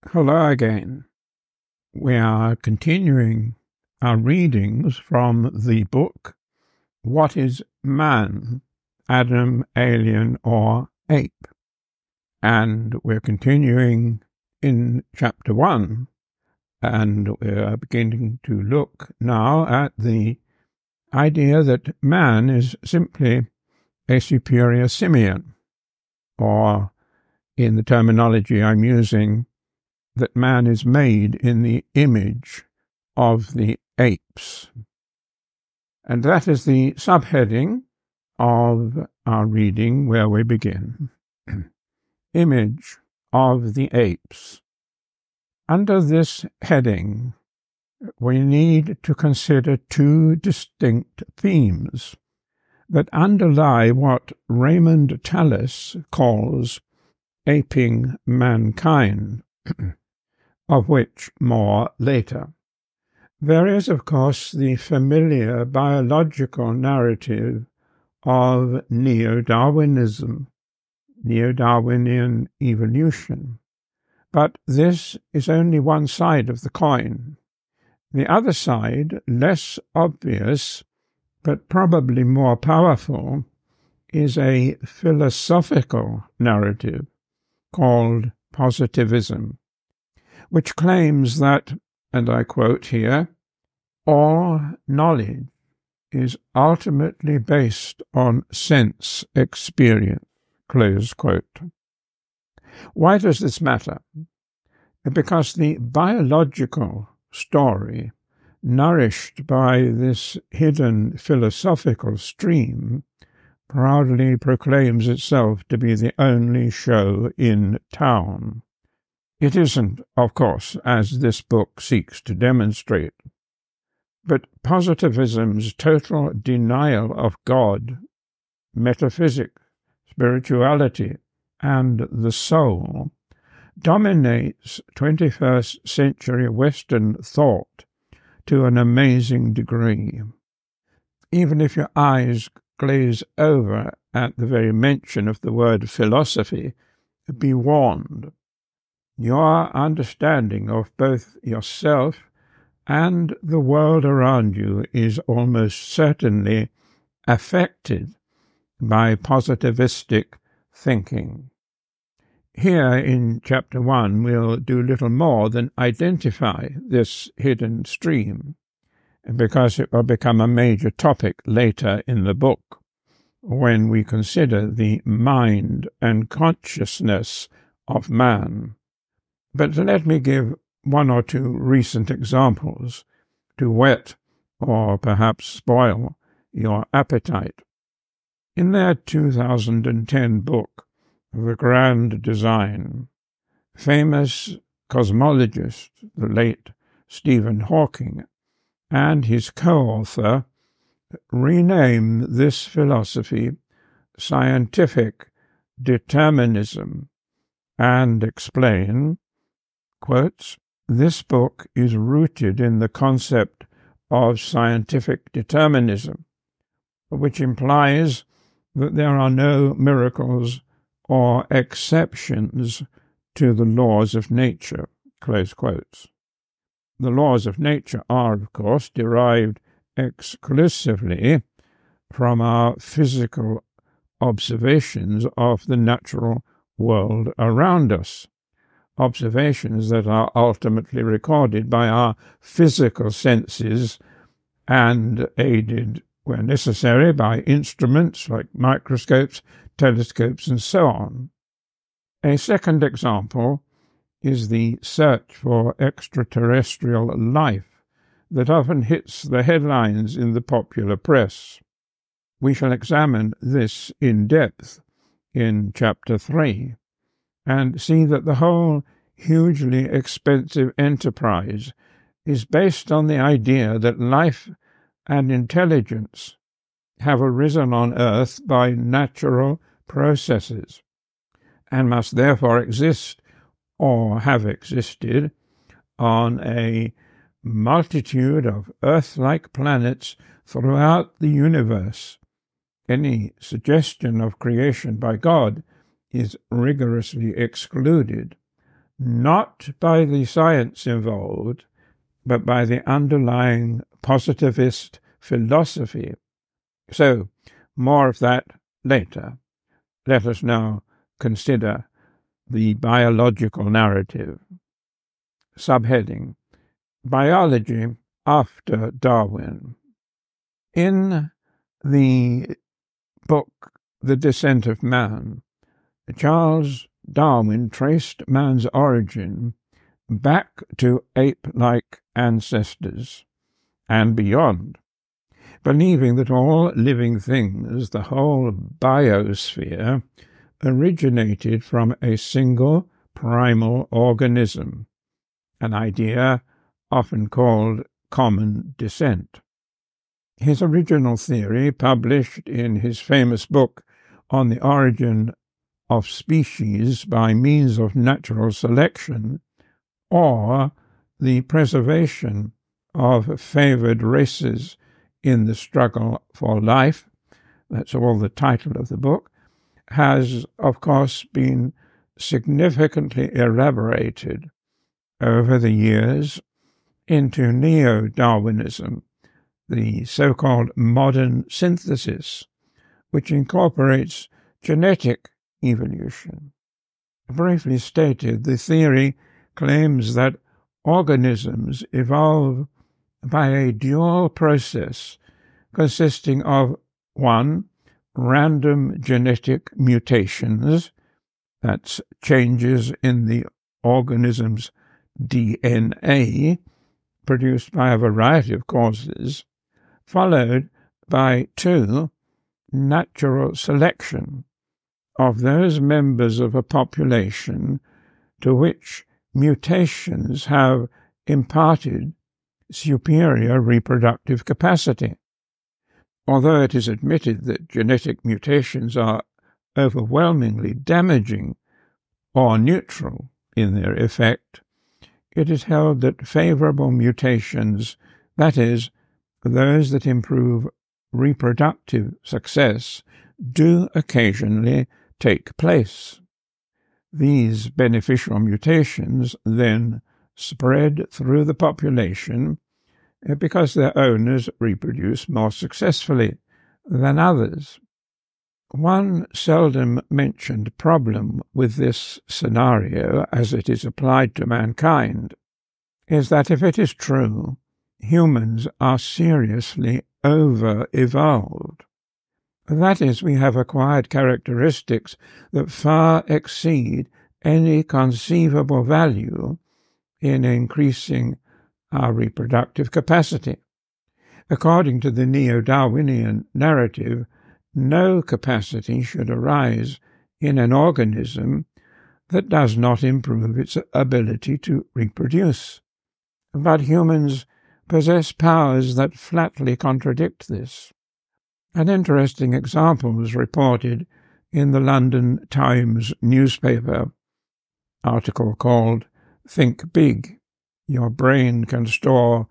Hello again. We are continuing our readings from the book, What is Man? Adam, Alien, or Ape? And we're continuing in chapter 1, and we're beginning to look now at the idea that man is simply a superior simian, or in the terminology I'm using, that man is made in the image of the apes. And that is the subheading of our reading where we begin. Image of the apes. Under this heading, we need to consider two distinct themes that underlie what Raymond Tallis calls aping mankind, of which more later. There is, of course, the familiar biological narrative of neo-Darwinism, neo-Darwinian evolution. But this is only one side of the coin. The other side, less obvious, but probably more powerful, is a philosophical narrative called positivism, which claims that, and I quote here, all knowledge is ultimately based on sense experience, close quote. Why does this matter? Because the biological story, nourished by this hidden philosophical stream, proudly proclaims itself to be the only show in town. It isn't, of course, as this book seeks to demonstrate, but positivism's total denial of God, metaphysics, spirituality, and the soul dominates 21st century Western thought to an amazing degree. Even if your eyes glaze over at the very mention of the word philosophy, be warned. Your understanding of both yourself and the world around you is almost certainly affected by positivistic thinking. Here in chapter 1 we'll do little more than identify this hidden stream, because it will become a major topic later in the book, when we consider the mind and consciousness of man. But let me give one or two recent examples to whet or perhaps spoil your appetite. In their 2010 book, The Grand Design, famous cosmologist, the late Stephen Hawking, and his co-author rename this philosophy scientific determinism and explain, quotes, "This book is rooted in the concept of scientific determinism, which implies that there are no miracles or exceptions to the laws of nature," close quotes. The laws of nature are, of course, derived exclusively from our physical observations of the natural world around us, observations that are ultimately recorded by our physical senses and aided, where necessary, by instruments like microscopes, telescopes, and so on. A second example is the search for extraterrestrial life that often hits the headlines in the popular press. We shall examine this in depth in chapter 3. And see that the whole hugely expensive enterprise is based on the idea that life and intelligence have arisen on Earth by natural processes, and must therefore exist, or have existed, on a multitude of Earth-like planets throughout the universe. Any suggestion of creation by God is rigorously excluded, not by the science involved, but by the underlying positivist philosophy. So, more of that later. Let us now consider the biological narrative. Subheading: Biology after Darwin. In the book The Descent of Man, Charles Darwin traced man's origin back to ape-like ancestors and beyond, believing that all living things, the whole biosphere, originated from a single primal organism, an idea often called common descent. His original theory, published in his famous book On the Origin of Species by Means of Natural Selection, or the Preservation of Favored Races in the Struggle for Life, that's all the title of the book, has, of course, been significantly elaborated over the years into neo-Darwinism, the so-called modern synthesis, which incorporates genetic evolution. Briefly stated, the theory claims that organisms evolve by a dual process consisting of 1. Random genetic mutations, that's changes in the organism's DNA produced by a variety of causes, followed by 2. Natural selection of those members of a population to which mutations have imparted superior reproductive capacity. Although it is admitted that genetic mutations are overwhelmingly damaging or neutral in their effect, it is held that favorable mutations, that is, those that improve reproductive success, do occasionally take place. These beneficial mutations then spread through the population because their owners reproduce more successfully than others. One seldom mentioned problem with this scenario, as it is applied to mankind, is that if it is true, humans are seriously over-evolved. That is, we have acquired characteristics that far exceed any conceivable value in increasing our reproductive capacity. According to the neo-Darwinian narrative, no capacity should arise in an organism that does not improve its ability to reproduce. But humans possess powers that flatly contradict this. An interesting example was reported in the London Times newspaper, article called "Think Big. Your Brain Can Store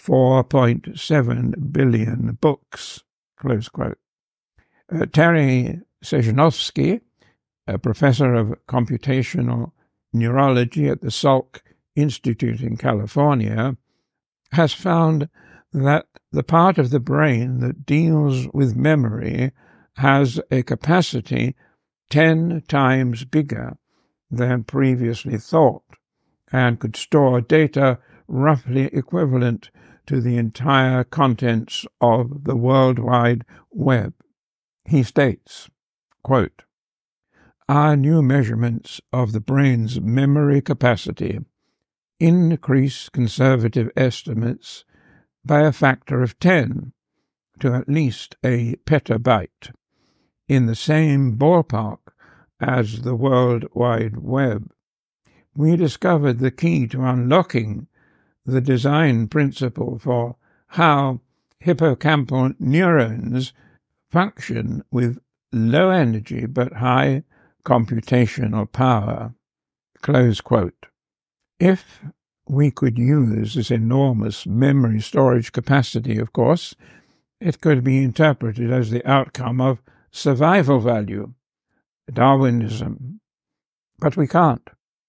4.7 billion books," close quote. Terry Sejanovsky, a professor of computational neurology at the Salk Institute in California, has found that the part of the brain that deals with memory has a capacity 10 times bigger than previously thought, and could store data roughly equivalent to the entire contents of the World Wide Web. He states, quote, "Our new measurements of the brain's memory capacity increase conservative estimates by a factor of 10 to at least a petabyte, in the same ballpark as the World Wide Web. We discovered the key to unlocking the design principle for how hippocampal neurons function with low energy but high computational power." Close quote. If we could use this enormous memory storage capacity, of course, it could be interpreted as the outcome of survival value, Darwinism. But we can't.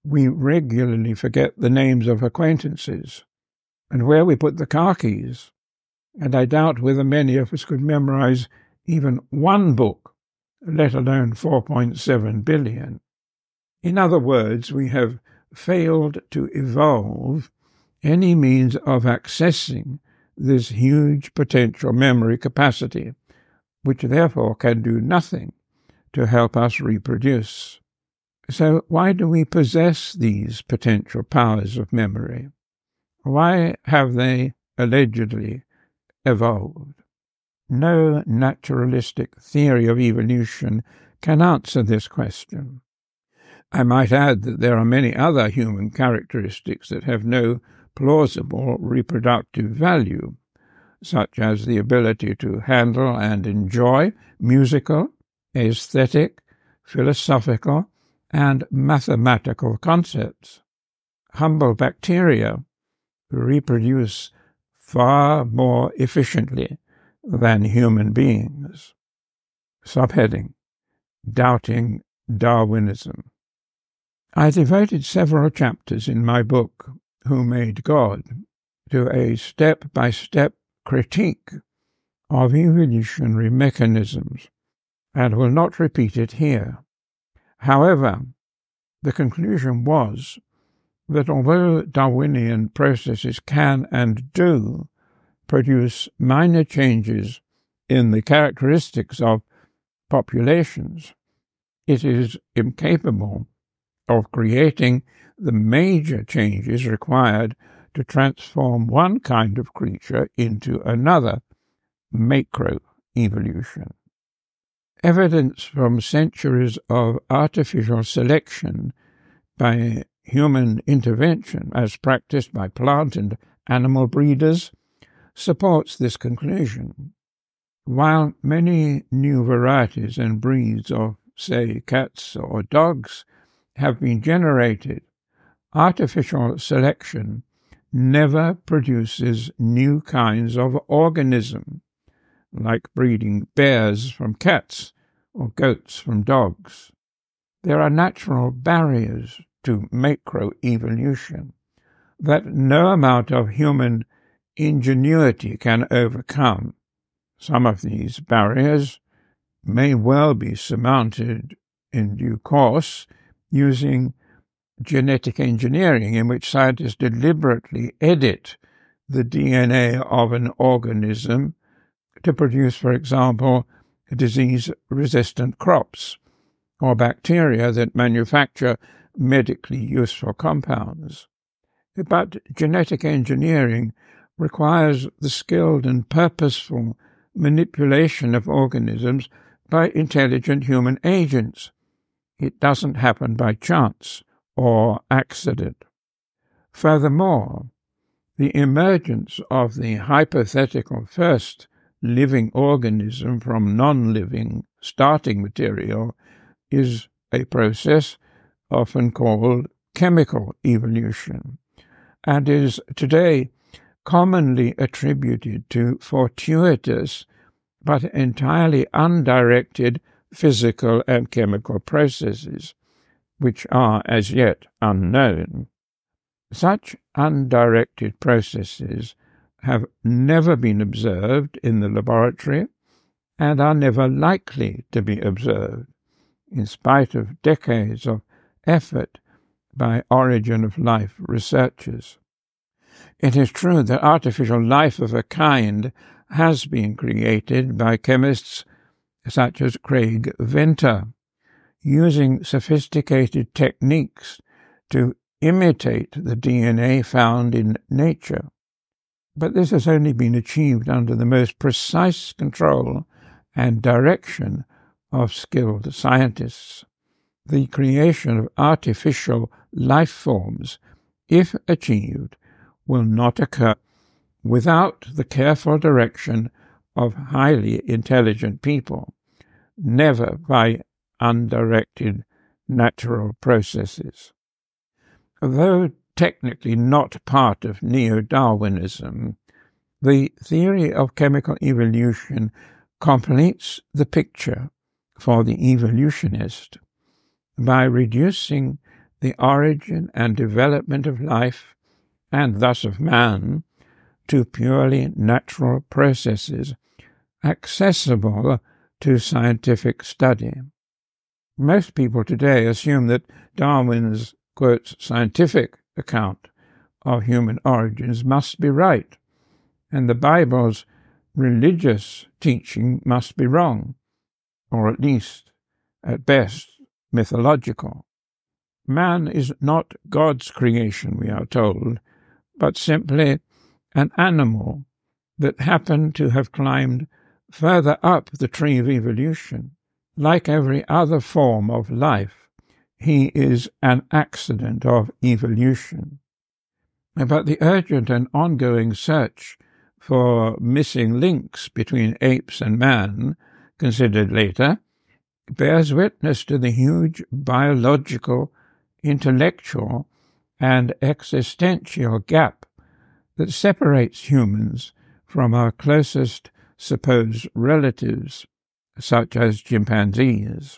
We regularly forget the names of acquaintances and where we put the car keys, and I doubt whether many of us could memorize even one book, let alone 4.7 billion. In other words, we have failed to evolve any means of accessing this huge potential memory capacity, which therefore can do nothing to help us reproduce. So why do we possess these potential powers of memory? Why have they allegedly evolved? No naturalistic theory of evolution can answer this question. I might add that there are many other human characteristics that have no plausible reproductive value, such as the ability to handle and enjoy musical, aesthetic, philosophical, and mathematical concepts. Humble bacteria reproduce far more efficiently than human beings. Subheading: Doubting Darwinism. I devoted several chapters in my book, Who Made God?, to a step-by-step critique of evolutionary mechanisms, and will not repeat it here. However, the conclusion was that although Darwinian processes can and do produce minor changes in the characteristics of populations, it is incapable of creating the major changes required to transform one kind of creature into another, macroevolution. Evidence from centuries of artificial selection by human intervention, as practiced by plant and animal breeders, supports this conclusion. While many new varieties and breeds of, say, cats or dogs have been generated, artificial selection never produces new kinds of organism, like breeding bears from cats or goats from dogs. There are natural barriers to macroevolution that no amount of human ingenuity can overcome. Some of these barriers may well be surmounted in due course using genetic engineering, in which scientists deliberately edit the DNA of an organism to produce, for example, disease-resistant crops or bacteria that manufacture medically useful compounds. But genetic engineering requires the skilled and purposeful manipulation of organisms by intelligent human agents. It doesn't happen by chance or accident. Furthermore, the emergence of the hypothetical first living organism from non-living starting material is a process often called chemical evolution, and is today commonly attributed to fortuitous but entirely undirected physical and chemical processes, which are as yet unknown. Such undirected processes have never been observed in the laboratory and are never likely to be observed, in spite of decades of effort by origin of life researchers. It is true that artificial life of a kind has been created by chemists such as Craig Venter, using sophisticated techniques to imitate the DNA found in nature. But this has only been achieved under the most precise control and direction of skilled scientists. The creation of artificial life forms, if achieved, will not occur without the careful direction of highly intelligent people, never by undirected natural processes. Though technically not part of neo-Darwinism, the theory of chemical evolution completes the picture for the evolutionist by reducing the origin and development of life, and thus of man, to purely natural processes accessible to scientific study. Most people today assume that Darwin's, quote, scientific account of human origins must be right, and the Bible's religious teaching must be wrong, or at least, at best, mythological. Man is not God's creation, we are told, but simply an animal that happened to have climbed further up the tree of evolution. Like every other form of life, he is an accident of evolution. But the urgent and ongoing search for missing links between apes and man, considered later, bears witness to the huge biological, intellectual, and existential gap that separates humans from our closest supposed relatives, such as chimpanzees.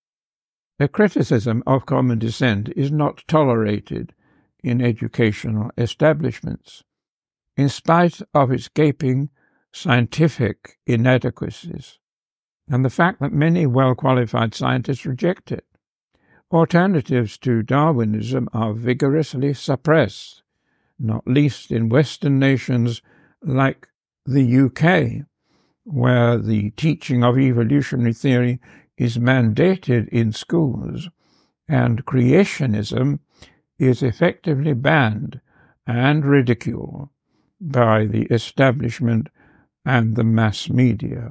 A criticism of common descent is not tolerated in educational establishments, in spite of its gaping scientific inadequacies, and the fact that many well-qualified scientists reject it. Alternatives to Darwinism are vigorously suppressed, not least in Western nations like the UK, where the teaching of evolutionary theory is mandated in schools, and creationism is effectively banned and ridiculed by the establishment and the mass media.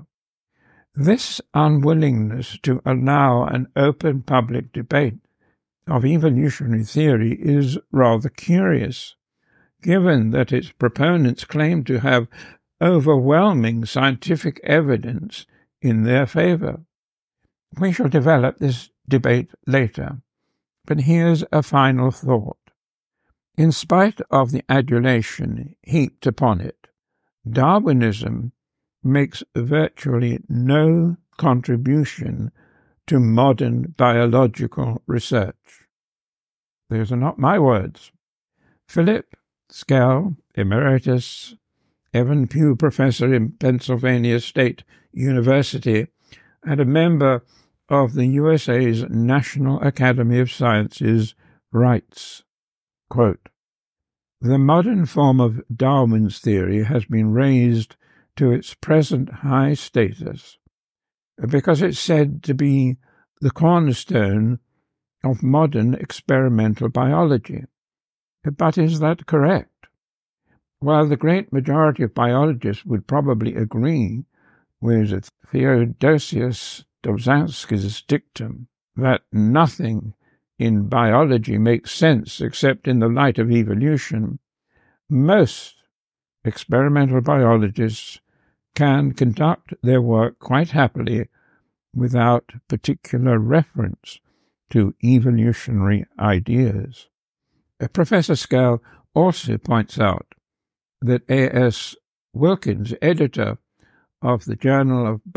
This unwillingness to allow an open public debate of evolutionary theory is rather curious, given that its proponents claim to have overwhelming scientific evidence in their favor. We shall develop this debate later, but here's a final thought. In spite of the adulation heaped upon it, Darwinism makes virtually no contribution to modern biological research. Those are not my words. Philip Skell, Emeritus Evan Pugh Professor in Pennsylvania State University and a member of the USA's National Academy of Sciences, writes, quote, "The modern form of Darwin's theory has been raised to its present high status because it's said to be the cornerstone of modern experimental biology. But is that correct? While the great majority of biologists would probably agree with Theodosius Dobzhansky's dictum that nothing in biology makes sense except in the light of evolution, most experimental biologists can conduct their work quite happily without particular reference to evolutionary ideas." Professor Skell also points out that A.S. Wilkins, editor of the Journal of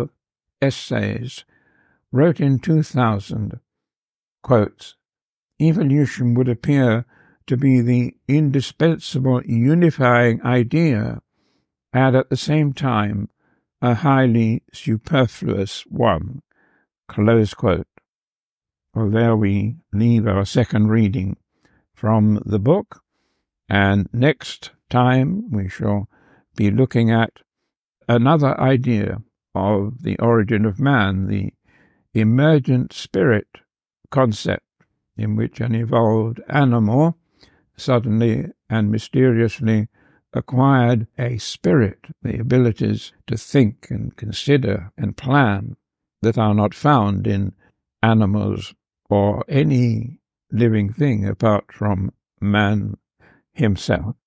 Bioessays, wrote in 2000, quote, "Evolution would appear to be the indispensable unifying idea and at the same time a highly superfluous one." Close quote. Well, there we leave our second reading from the book, and next time we shall be looking at another idea of the origin of man, the emergent spirit concept, in which an evolved animal suddenly and mysteriously acquired a spirit, the abilities to think and consider and plan that are not found in animals or any living thing apart from man himself.